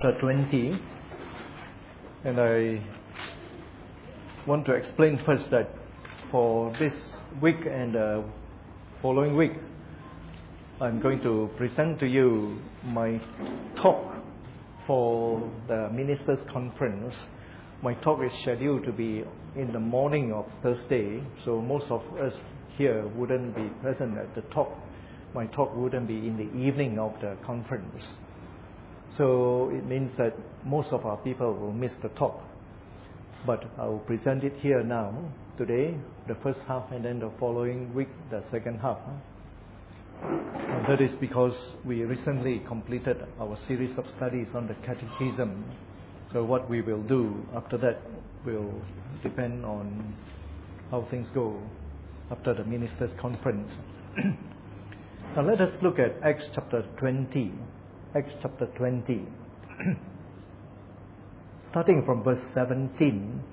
chapter 20, and I want to explain first that for this week and the following week, I'm going to present to you my talk for the Ministers' Conference. My talk is scheduled to be in the morning of Thursday, so most of us here wouldn't be present at the talk. My talk wouldn't be in the evening of the conference. So it means that most of our people will miss the talk. But I will present it here now, today, the first half, and then the following week, the second half. And that is because we recently completed our series of studies on the Catechism. So what we will do after that will depend on how things go after the Ministers' Conference. Now let us look at Acts chapter 20. Acts chapter 20. Starting from verse 17,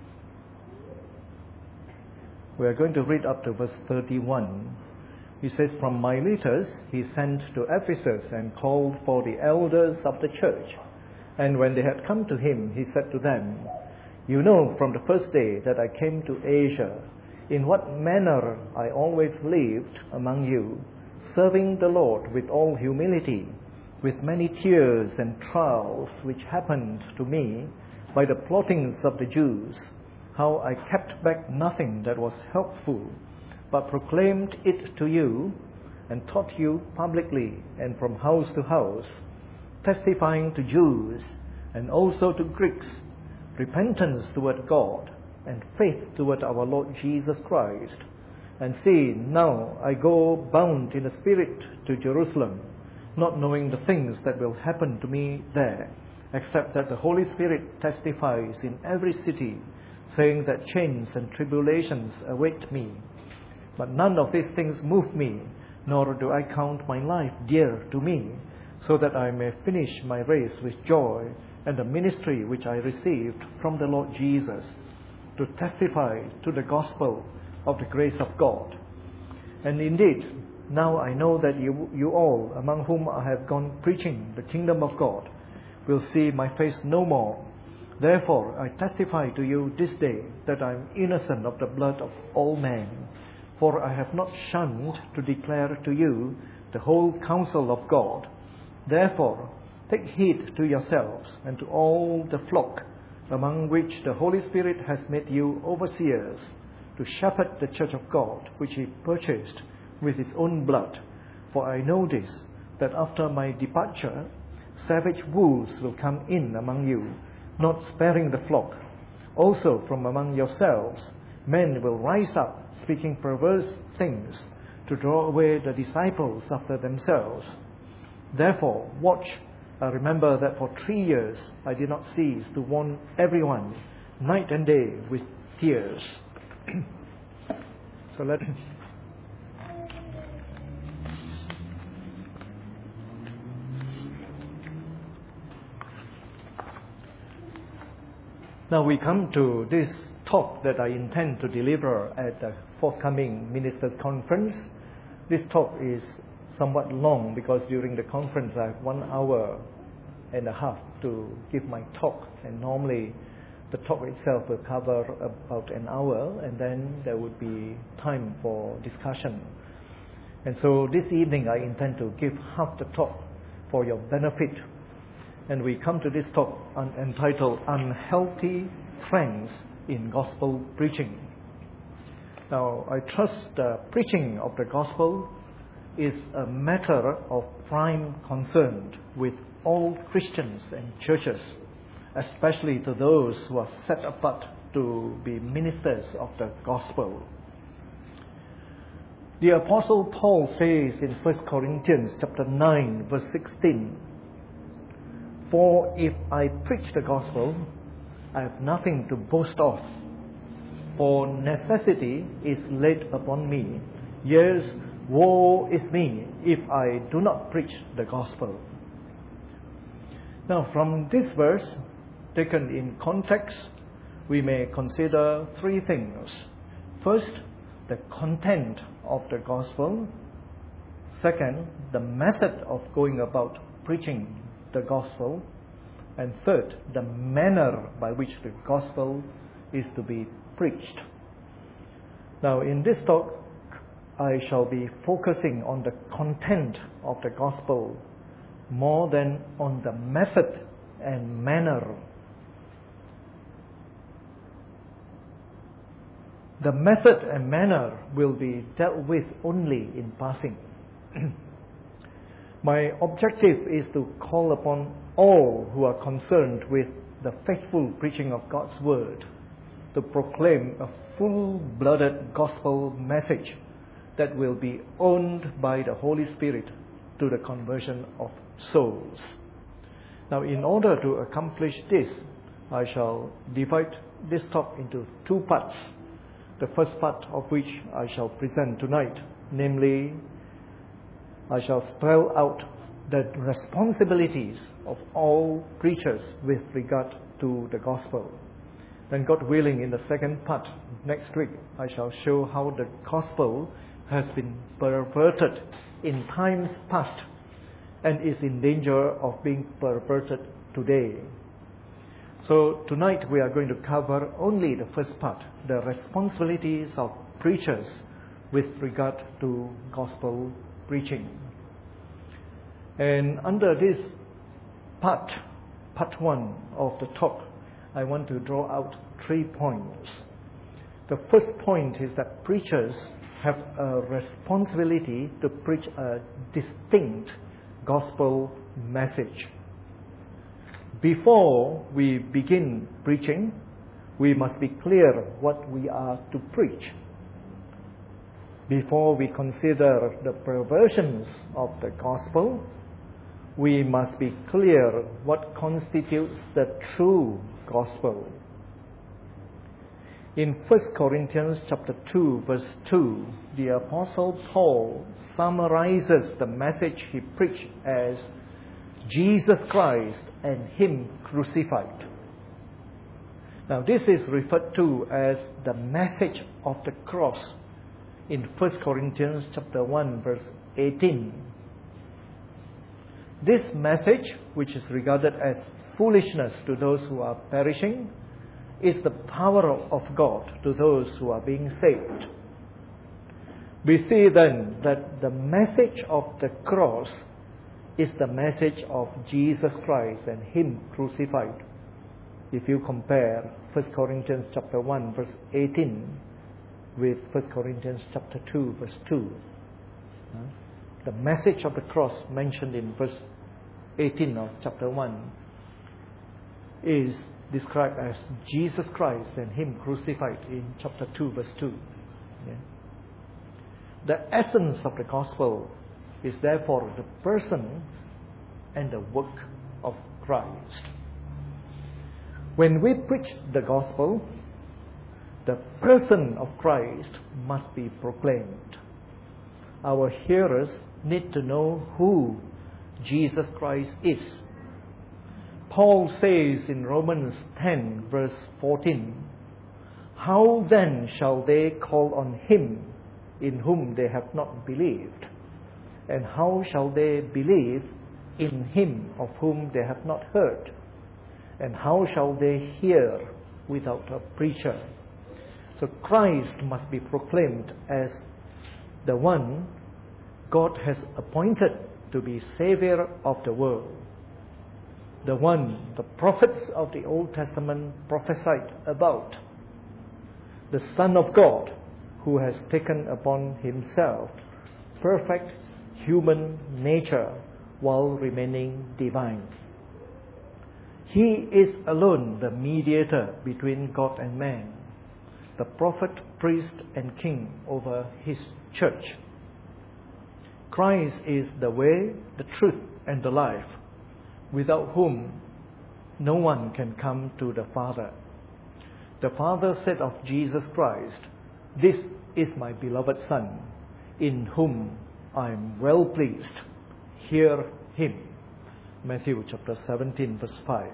we are going to read up to verse 31. He says, "From Miletus he sent to Ephesus and called for the elders of the church. And when they had come to him, he said to them, 'You know from the first day that I came to Asia, in what manner I always lived among you, serving the Lord with all humility, with many tears and trials which happened to me by the plottings of the Jews, how I kept back nothing that was helpful, but proclaimed it to you and taught you publicly and from house to house, testifying to Jews and also to Greeks, repentance toward God and faith toward our Lord Jesus Christ. And see, now I go bound in the Spirit to Jerusalem, not knowing the things that will happen to me there, except that the Holy Spirit testifies in every city, saying that chains and tribulations await me. But none of these things move me, nor do I count my life dear to me, so that I may finish my race with joy and the ministry which I received from the Lord Jesus, to testify to the gospel of the grace of God. And indeed, now I know that you all, among whom I have gone preaching the kingdom of God, will see my face no more. Therefore I testify to you this day that I am innocent of the blood of all men. For I have not shunned to declare to you the whole counsel of God. Therefore take heed to yourselves and to all the flock, among which the Holy Spirit has made you overseers, to shepherd the church of God, which he purchased with his own blood. For I know this, that after my departure, savage wolves will come in among you, not sparing the flock. Also from among yourselves, men will rise up, speaking perverse things, to draw away the disciples after themselves. Therefore, watch. I remember that for 3 years I did not cease to warn everyone, night and day, with tears." So now we come to this talk that I intend to deliver at the forthcoming Ministers' Conference. This talk is somewhat long because during the conference I have 1 hour and a half to give my talk, and normally the talk itself will cover about an hour, and then there would be time for discussion. And so this evening I intend to give half the talk for your benefit. And we come to this talk entitled "Unhealthy Trends in Gospel Preaching." Now, I trust the preaching of the gospel is a matter of prime concern with all Christians and churches, especially to those who are set apart to be ministers of the gospel. The Apostle Paul says in 1 Corinthians chapter 9, verse 16, "For if I preach the gospel, I have nothing to boast of, for necessity is laid upon me. Yes, woe is me if I do not preach the gospel." Now, from this verse, taken in context, we may consider 3 things. First, the content of the gospel. Second, the method of going about preaching the gospel. And third, the manner by which the gospel is to be preached. Now, in this talk, I shall be focusing on the content of the gospel more than on the method and manner. The method and manner will be dealt with only in passing. My objective is to call upon all who are concerned with the faithful preaching of God's Word to proclaim a full-blooded gospel message that will be owned by the Holy Spirit to the conversion of souls. Now, in order to accomplish this, I shall divide this talk into two parts. The first part of which I shall present tonight, namely, I shall spell out the responsibilities of all preachers with regard to the gospel. Then, God willing, in the second part, next week, I shall show how the gospel has been perverted in times past and is in danger of being perverted today. So tonight we are going to cover only the first part, the responsibilities of preachers with regard to gospel preaching. And under this part 1 of the talk, I want to draw out 3 points. The first point is that preachers have a responsibility to preach a distinct gospel message. Before we begin preaching, we must be clear what we are to preach. Before we consider the perversions of the gospel, we must be clear what constitutes the true gospel. In 1 Corinthians chapter 2, verse 2, the Apostle Paul summarizes the message he preached as Jesus Christ and Him crucified. Now, this is referred to as the message of the cross in 1 Corinthians chapter 1, verse 18. This message, which is regarded as foolishness to those who are perishing, is the power of God to those who are being saved. We see then that the message of the cross is the message of Jesus Christ and Him crucified. If you compare 1 Corinthians chapter 1 verse 18 with 1 Corinthians chapter 2 verse 2, the message of the cross mentioned in verse 18 of chapter 1 is described as Jesus Christ and Him crucified in chapter 2 verse 2. The essence of the gospel is therefore the person and the work of Christ. When we preach the gospel, the person of Christ must be proclaimed. Our hearers need to know who Jesus Christ is. Paul says in Romans 10 verse 14, "How then shall they call on Him in whom they have not believed? And how shall they believe in Him of whom they have not heard? And how shall they hear without a preacher?" So Christ must be proclaimed as the one God has appointed to be Savior of the world. The one the prophets of the Old Testament prophesied about. The Son of God who has taken upon Himself perfect human nature while remaining divine. He is alone the mediator between God and man, the prophet, priest, and king over His church. Christ is the way, the truth, and the life, without whom no one can come to the Father. The Father said of Jesus Christ, "This is my beloved Son, in whom I am well pleased. Hear Him." Matthew chapter 17 verse 5.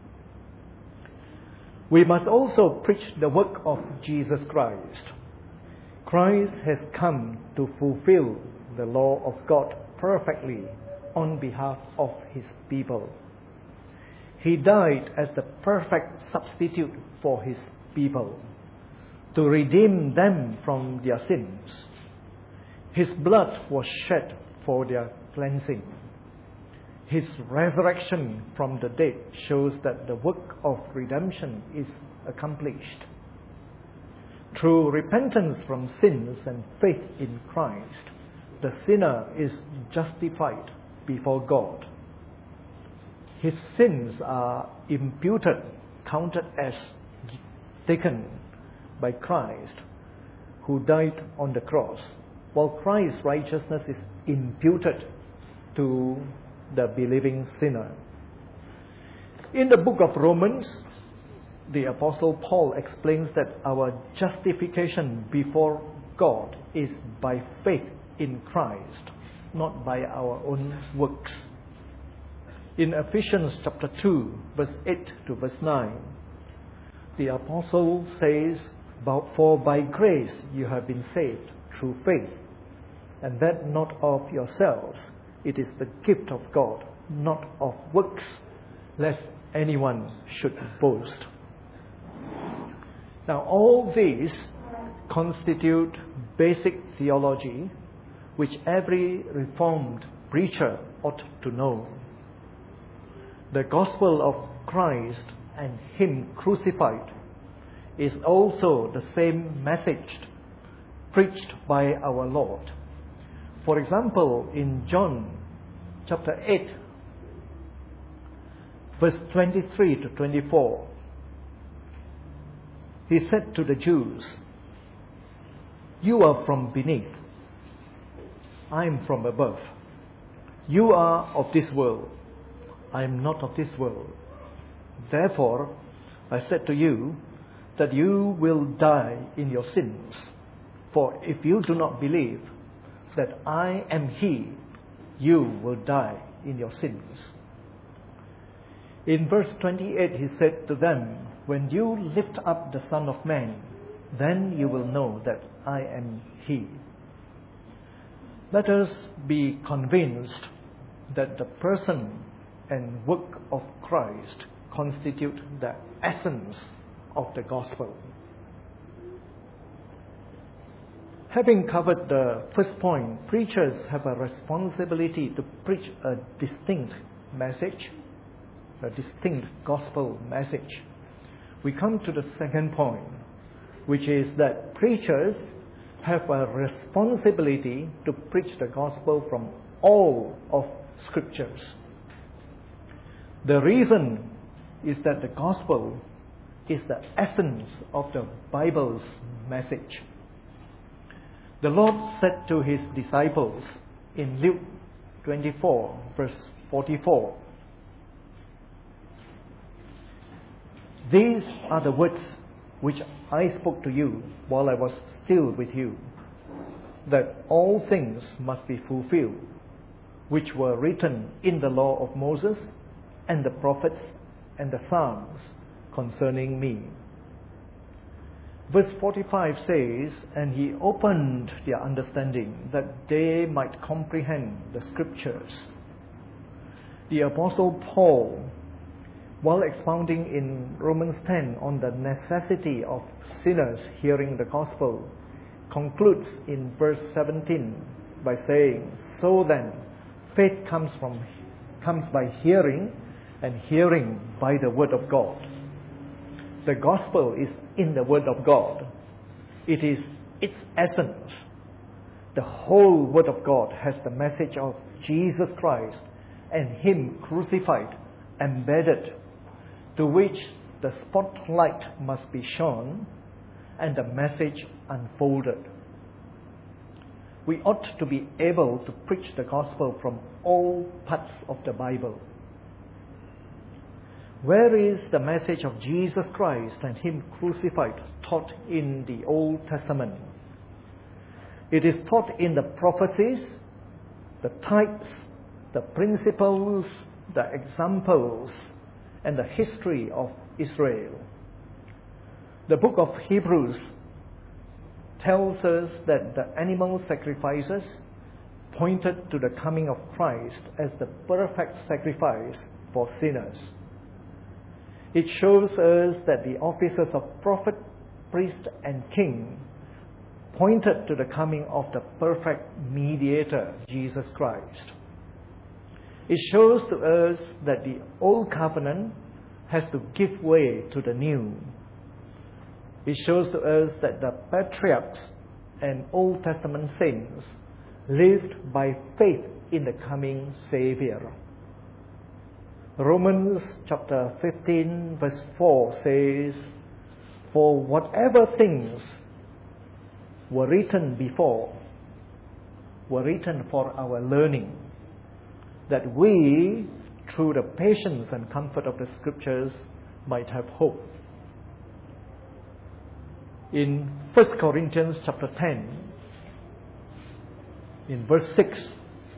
We must also preach the work of Jesus Christ. Christ has come to fulfill the law of God perfectly on behalf of His people. He died as the perfect substitute for His people, to redeem them from their sins. His blood was shed for their cleansing. His resurrection from the dead shows that the work of redemption is accomplished. Through repentance from sins and faith in Christ, the sinner is justified before God. His sins are imputed, counted as taken by Christ, who died on the cross, while Christ's righteousness is imputed to the believing sinner. In the book of Romans, the Apostle Paul explains that our justification before God is by faith in Christ, not by our own works. In Ephesians chapter 2, verse 8 to verse 9, the Apostle says, "For by grace you have been saved through faith, and that not of yourselves. It is the gift of God, not of works, lest anyone should boast." Now, all these constitute basic theology which every Reformed preacher ought to know. The gospel of Christ and Him crucified is also the same message preached by our Lord. For example, in John chapter 8, verse 23 to 24, He said to the Jews, "You are from beneath, I am from above. You are of this world, I am not of this world. Therefore, I said to you that you will die in your sins. For if you do not believe that I am He, you will die in your sins." In verse 28, He said to them, "When you lift up the Son of Man, then you will know that I am He." Let us be convinced that the person and work of Christ constitute the essence of the gospel. Having covered the first point, preachers have a responsibility to preach a distinct message, a distinct gospel message. We come to the second point, which is that preachers have a responsibility to preach the gospel from all of Scriptures. The reason is that the gospel is the essence of the Bible's message. The Lord said to His disciples in Luke 24, verse 44, "These are the words which I spoke to you while I was still with you, that all things must be fulfilled, which were written in the law of Moses and the prophets and the Psalms concerning me." Verse 45 says, "And He opened their understanding that they might comprehend the Scriptures." The Apostle Paul, while expounding in Romans 10 on the necessity of sinners hearing the gospel, concludes in verse 17 by saying, "So then, faith comes by hearing, and hearing by the word of God." The gospel is in the word of God. It is its essence. The whole word of God has the message of Jesus Christ and Him crucified embedded, to which the spotlight must be shone and the message unfolded. We ought to be able to preach the gospel from all parts of the Bible. Where is the message of Jesus Christ and Him crucified taught in the Old Testament? It is taught in the prophecies, the types, the principles, the examples, and the history of Israel. The book of Hebrews tells us that the animal sacrifices pointed to the coming of Christ as the perfect sacrifice for sinners. It shows us that the offices of prophet, priest, and king pointed to the coming of the perfect mediator, Jesus Christ. It shows to us that the old covenant has to give way to the new. It shows to us that the patriarchs and Old Testament saints lived by faith in the coming Savior. Romans chapter 15 verse 4 says, "For whatever things were written before were written for our learning, that we, through the patience and comfort of the Scriptures, might have hope." In 1 Corinthians chapter 10, in verse 6,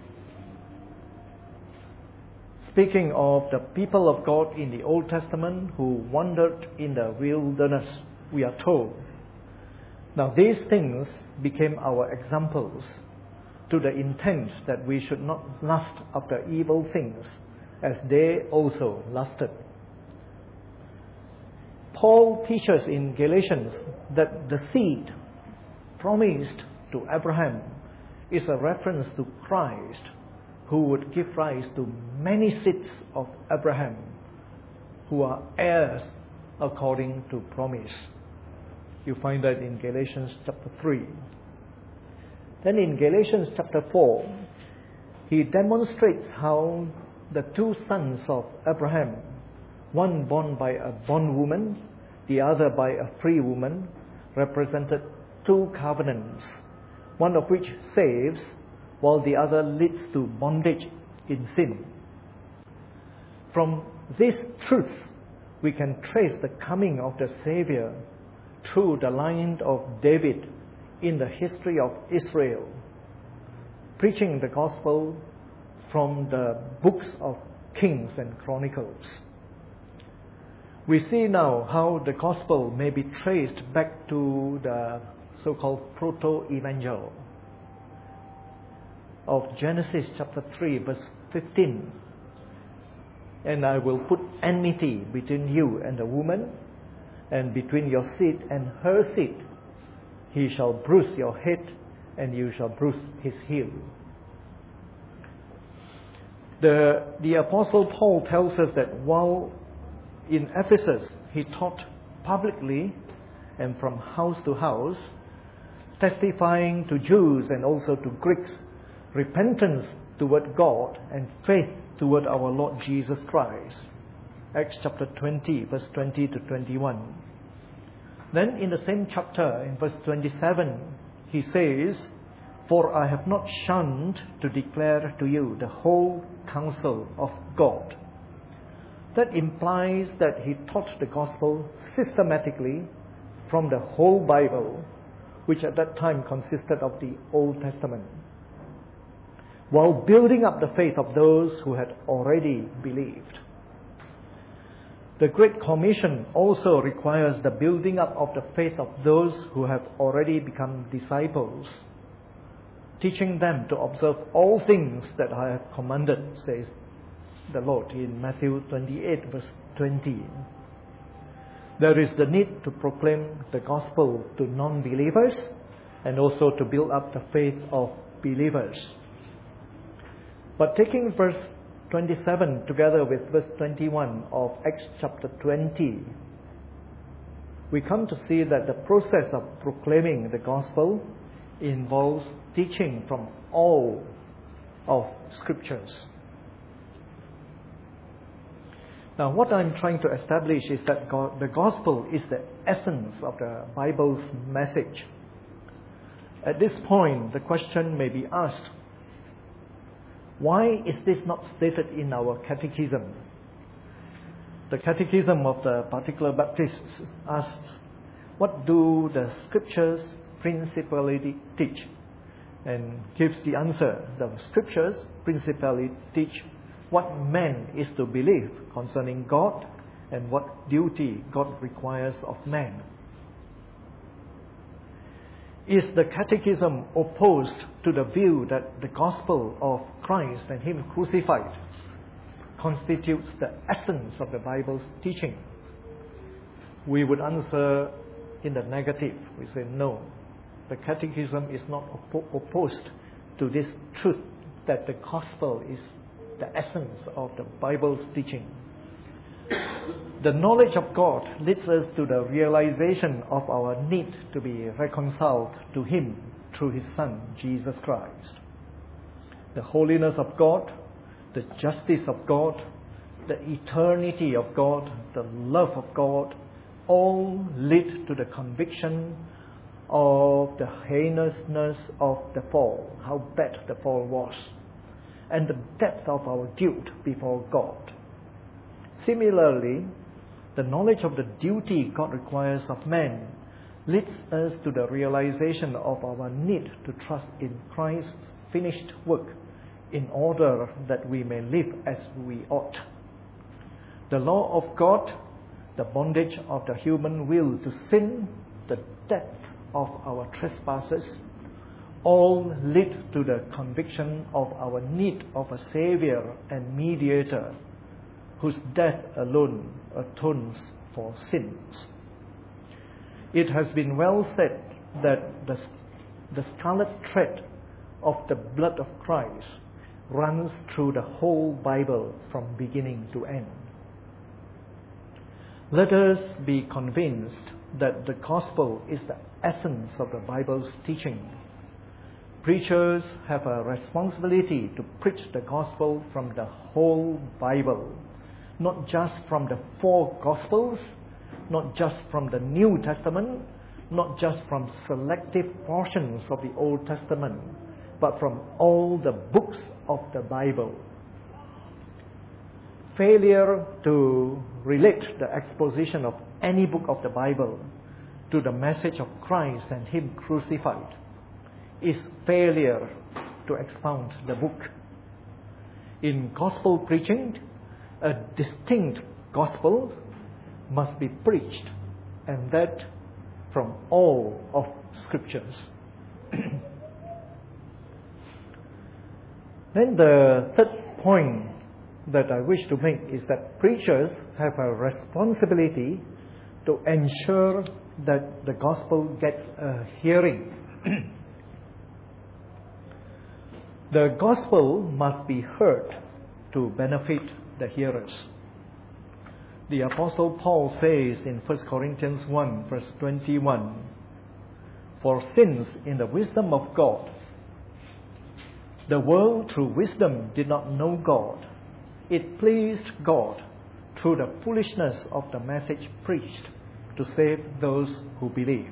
speaking of the people of God in the Old Testament who wandered in the wilderness, we are told, "Now these things became our examples, to the intent that we should not lust after evil things, as they also lusted." Paul teaches in Galatians that the seed promised to Abraham is a reference to Christ, who would give rise to many seeds of Abraham, who are heirs according to promise. You find that in Galatians chapter 3. Then in Galatians chapter 4, he demonstrates how the two sons of Abraham, one born by a bondwoman, the other by a free woman, represented two covenants, one of which saves, while the other leads to bondage in sin. From this truth, we can trace the coming of the Savior through the line of David in the history of Israel, preaching the gospel from the books of Kings and Chronicles. We see now how the gospel may be traced back to the so-called proto-evangel of Genesis chapter 3 verse 15. "And I will put enmity between you and the woman, and between your seed and her seed. He shall bruise your head, and you shall bruise his heel." The Apostle Paul tells us that while in Ephesus he taught publicly and from house to house, testifying to Jews and also to Greeks repentance toward God and faith toward our Lord Jesus Christ. Acts chapter 20 verse 20 to 21. Then in the same chapter, in verse 27, he says, "For I have not shunned to declare to you the whole counsel of God." That implies that he taught the gospel systematically from the whole Bible, which at that time consisted of the Old Testament, while building up the faith of those who had already believed. The Great Commission also requires the building up of the faith of those who have already become disciples, teaching them to observe all things that I have commanded, says the Lord in Matthew 28 verse 20. There is the need to proclaim the gospel to non-believers and also to build up the faith of believers. But taking verse 27 together with verse 21 of Acts chapter 20, we come to see that the process of proclaiming the gospel involves teaching from all of Scriptures. Now, what I'm trying to establish is that the gospel is the essence of the Bible's message. At this point, the question may be asked, why is this not stated in our catechism? The catechism of the particular Baptists asks, what do the Scriptures principally teach? And gives the answer, the Scriptures principally teach what man is to believe concerning God and what duty God requires of man. Is the catechism opposed to the view that the gospel of Christ and Him crucified constitutes the essence of the Bible's teaching? we would answer in the negative. We say, no, the Catechism is not opposed to this truth that the Gospel is the essence of the Bible's teaching. The knowledge of God leads us to the realization of our need to be reconciled to Him through His Son, Jesus Christ. The holiness of God, the justice of God, the eternity of God, the love of God, all lead to the conviction of the heinousness of the fall, how bad the fall was, and the depth of our guilt before God. Similarly, the knowledge of the duty God requires of man leads us to the realization of our need to trust in Christ's finished work in order that we may live as we ought. The law of God, the bondage of the human will to sin, the depth of our trespasses, all lead to the conviction of our need of a Savior and Mediator whose death alone atones for sins. It has been well said that the scarlet thread of the blood of Christ runs through the whole Bible from beginning to end. Let us be convinced that the Gospel is the essence of the Bible's teaching. Preachers have a responsibility to preach the Gospel from the whole Bible, not just from the 4 Gospels, not just from the New Testament, not just from selective portions of the Old Testament, but from all the books of the Bible. Failure to relate the exposition of any book of the Bible to the message of Christ and Him crucified is failure to expound the book. In gospel preaching, a distinct gospel must be preached, and that from all of Scriptures. Then the third point that I wish to make is that preachers have a responsibility to ensure that the gospel gets a hearing. The gospel must be heard to benefit the hearers. The Apostle Paul says in 1 Corinthians 1 verse 21, "For since in the wisdom of God, the world through wisdom did not know God, it pleased God through the foolishness of the message preached to save those who believe."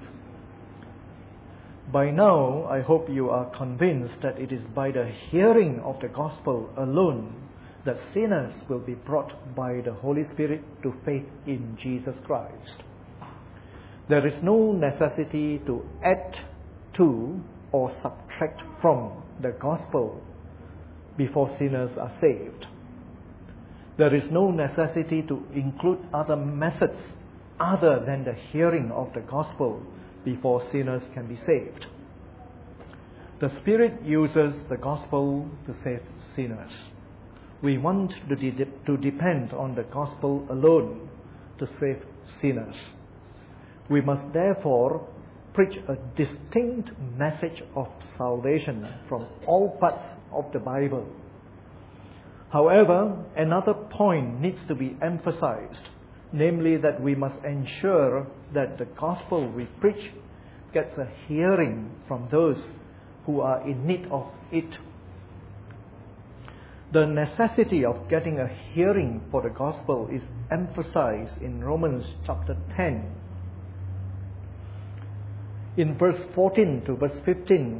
By now, I hope you are convinced that it is by the hearing of the gospel alone that sinners will be brought by the Holy Spirit to faith in Jesus Christ. There is no necessity to add to or subtract from the gospel before sinners are saved. There is no necessity to include other methods other than the hearing of the gospel before sinners can be saved. The Spirit uses the gospel to save sinners. We want to depend on the gospel alone to save sinners. We must therefore preach a distinct message of salvation from all parts of the Bible. However, another point needs to be emphasized, namely that we must ensure that the gospel we preach gets a hearing from those who are in need of it. The necessity of getting a hearing for the gospel is emphasized in Romans chapter 10. In verse 14 to verse 15,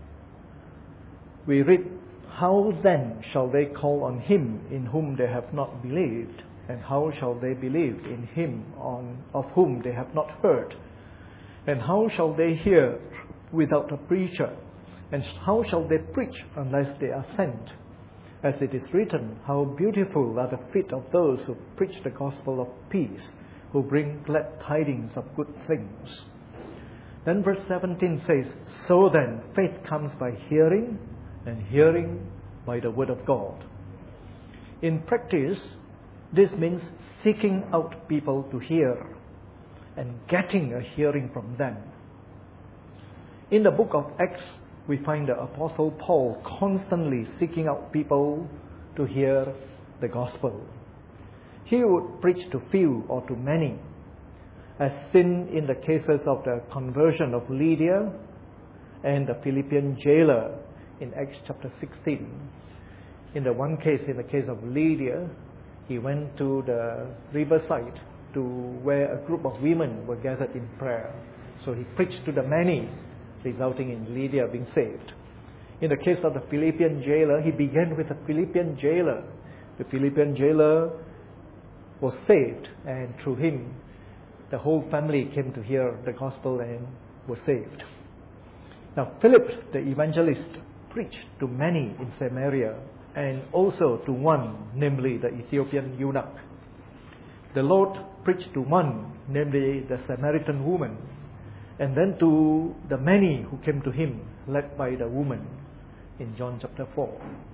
we read, "How then shall they call on Him in whom they have not believed? And how shall they believe in Him of whom they have not heard? And how shall they hear without a preacher? And how shall they preach unless they are sent? As it is written, how beautiful are the feet of those who preach the gospel of peace, who bring glad tidings of good things." Then verse 17 says, "So then faith comes by hearing, and hearing by the word of God." In practice, this means seeking out people to hear. and getting a hearing from them. In the book of Acts, we find the Apostle Paul constantly seeking out people to hear the gospel. He would preach to few or to many, as seen in the cases of the conversion of Lydia and the Philippian jailer in Acts chapter 16. In the one case, in the case of Lydia, he went to the riverside to where a group of women were gathered in prayer. So he preached to the many, resulting in Lydia being saved. In the case of the Philippian jailer, he began with the Philippian jailer. The Philippian jailer was saved, and through him, the whole family came to hear the gospel and were saved. Now, Philip the evangelist preached to many in Samaria, and also to one, namely the Ethiopian eunuch. The Lord preached to one, namely the Samaritan woman, and then to the many who came to him, led by the woman in John chapter 4.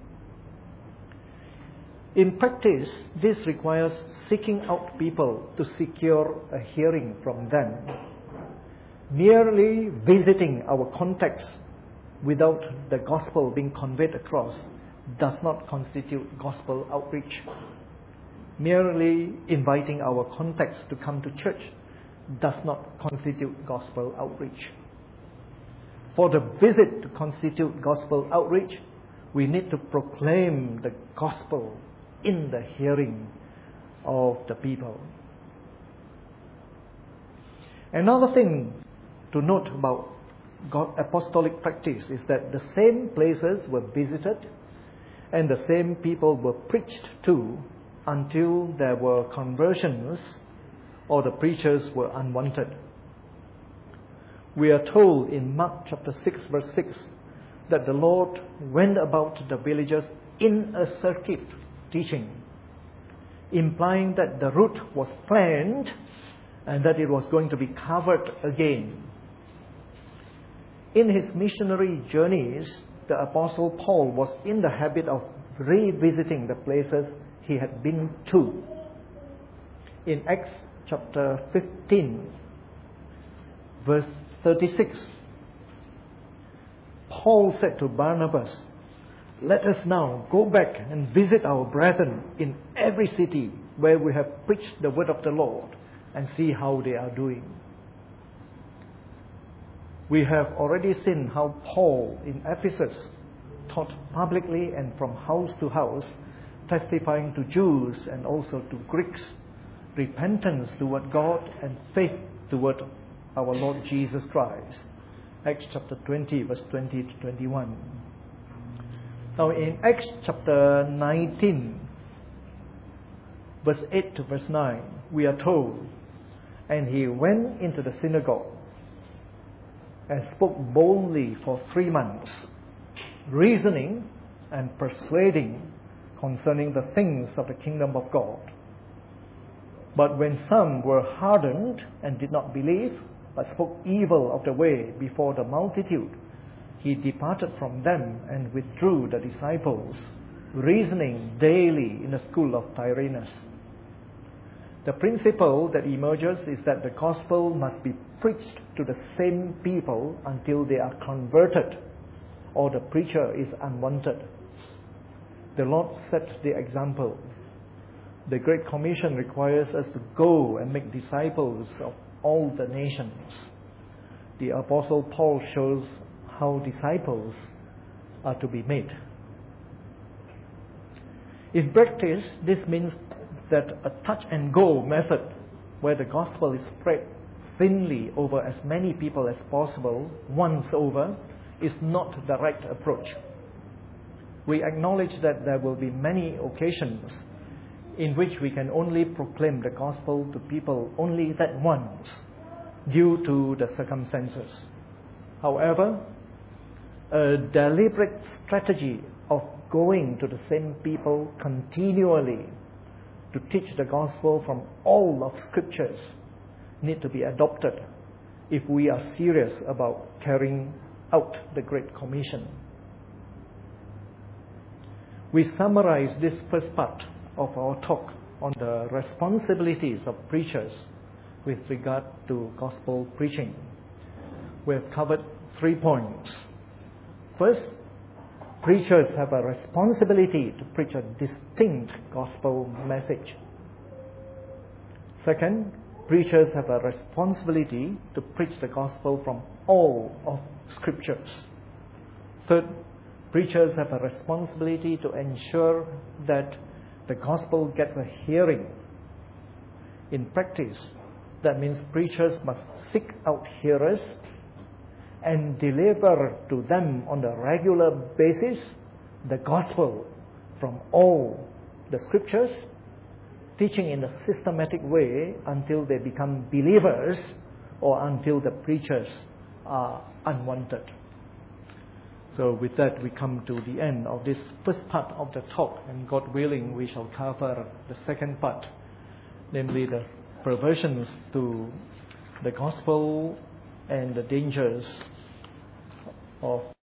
In practice, this requires seeking out people to secure a hearing from them. Merely visiting our contacts without the gospel being conveyed across does not constitute gospel outreach. Merely inviting our contacts to come to church does not constitute gospel outreach. For the visit to constitute gospel outreach, we need to proclaim the gospel in the hearing of the people. Another thing to note about apostolic practice is that the same places were visited and the same people were preached to until there were conversions or the preachers were unwanted. We are told in Mark chapter 6 verse 6 that the Lord went about the villages in a circuit teaching, implying that the route was planned and that it was going to be covered again. In his missionary journeys, the Apostle Paul was in the habit of revisiting the places he had been to. In Acts chapter 15, verse 36, Paul said to Barnabas, "Let us now go back and visit our brethren in every city where we have preached the word of the Lord and see how they are doing." We have already seen how Paul in Ephesus taught publicly and from house to house, testifying to Jews and also to Greeks repentance toward God and faith toward our Lord Jesus Christ. Acts chapter 20, verse 20 to 21. Now in Acts chapter 19, verse 8 to verse 9, we are told, "And he went into the synagogue and spoke boldly for 3 months, reasoning and persuading concerning the things of the kingdom of God. But when some were hardened and did not believe, but spoke evil of the way before the multitude, he departed from them and withdrew the disciples, reasoning daily in the school of Tyrannus." The principle that emerges is that the gospel must be preached to the same people until they are converted, or the preacher is unwanted. The Lord set the example. The Great Commission requires us to go and make disciples of all the nations. The Apostle Paul shows how disciples are to be made. In practice, this means that a touch and go method, where the gospel is spread thinly over as many people as possible once over, is not the right approach. We acknowledge that there will be many occasions in which we can only proclaim the gospel to people only that once, due to the circumstances. However, a deliberate strategy of going to the same people continually to teach the gospel from all of Scriptures need to be adopted if we are serious about carrying out the Great Commission. We summarize this first part of our talk on the responsibilities of preachers with regard to gospel preaching. We have covered 3 points. First, preachers have a responsibility to preach a distinct gospel message. Second, preachers have a responsibility to preach the gospel from all of Scriptures. Third, preachers have a responsibility to ensure that the gospel gets a hearing. In practice, that means preachers must seek out hearers and deliver to them on a regular basis the gospel from all the Scriptures, teaching in a systematic way until they become believers or until the preachers are unwanted. So with that, we come to the end of this first part of the talk, and God willing, we shall cover the second part, namely the perversions to the gospel and the dangers of